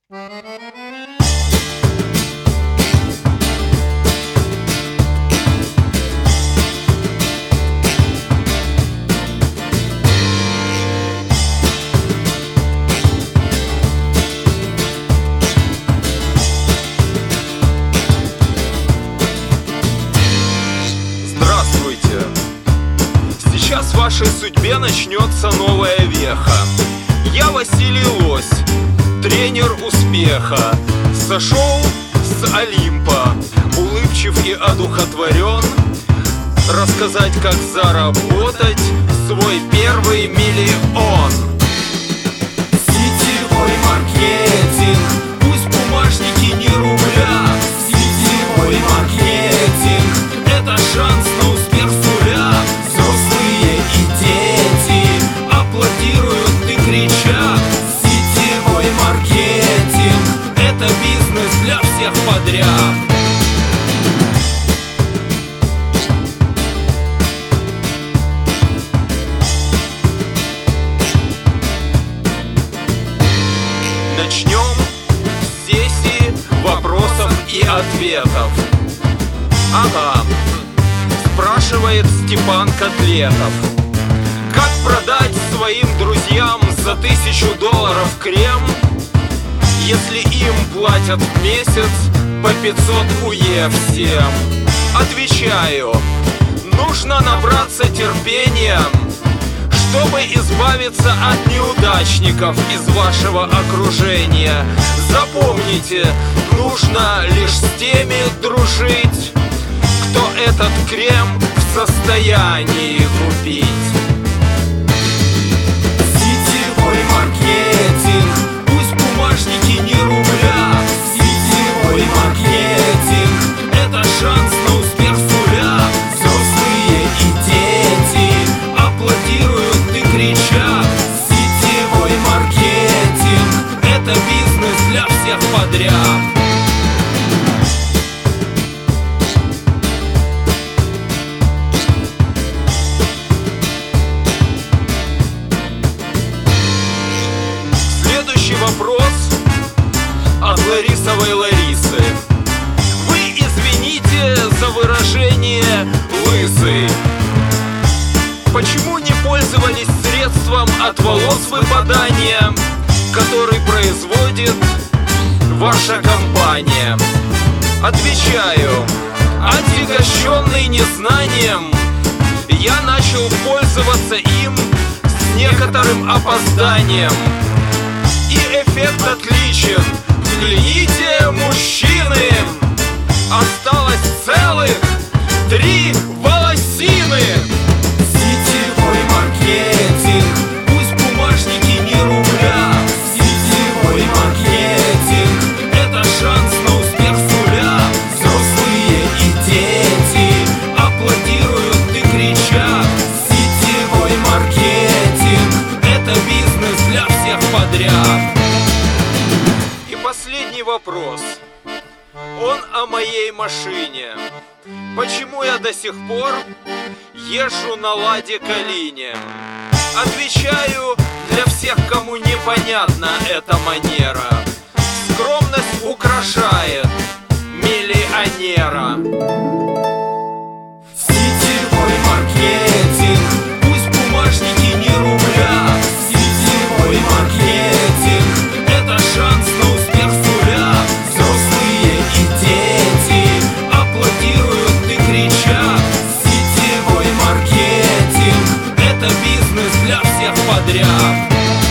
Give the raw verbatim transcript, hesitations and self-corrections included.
Здравствуйте! Сейчас в вашей судьбе начнется новая веха. Я Василий Лось, тренер успеха. Сошел с Олимпа, улыбчив и одухотворен, рассказать, как заработать свой первый миллион. Сетевой маркетинг, пусть бумажники не рубля. Сетевой маркетинг — это шанс на успех с нуля. Взрослые и дети аплодируют и кричат. Сетевой маркетинг — это бизнес для всех подряд. Начнем с сессии вопросов и ответов. Ага, спрашивает Степан Котлетов: как продать своим друзьям за тысячу долларов крем, если им платят в месяц по пятьсот УЕ всем? Отвечаю: нужно набраться терпения, чтобы избавиться от неудачников из вашего окружения. Запомните, нужно лишь с теми дружить, кто этот крем в состоянии купить. Сетевой маркетинг, пусть бумажники не рубля. Сетевой маркетинг — это шанс на успех с нуля. Взрослые и дети аплодируют и кричат. Сетевой маркетинг — это бизнес для всех подряд. Следующий вопрос от Ларисовой Ларисы. Вы извините за выражение «лысый». Почему не пользовались средством от волос выпадания, который производит ваша компания? Отвечаю: отягощенный незнанием, я начал пользоваться им с некоторым опозданием, и эффект отличен. Взгляните, мужчины, осталось целых три волосины. Сетевой маркетинг, пусть бумажники не рубля. Сетевой маркетинг — это шанс на успех с нуля. Взрослые и дети аплодируют и кричат. Сетевой маркетинг — это бизнес для всех подряд. И последний вопрос. Он о моей машине. Почему я до сих пор езжу на Ладе Калине? Отвечаю для всех, кому непонятна эта манера. Скромность украшает миллионера. Сетевой маркетинг, пусть бумажники не рубля. Сетевой маркетинг — это шанс на успех с нуля. Взрослые и дети аплодируют и кричат. Сетевой маркетинг — это бизнес для всех подряд.